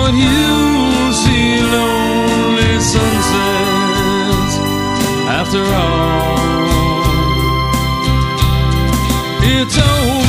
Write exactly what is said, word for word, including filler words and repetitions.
but you'll see lonely sunsets after all. It's over.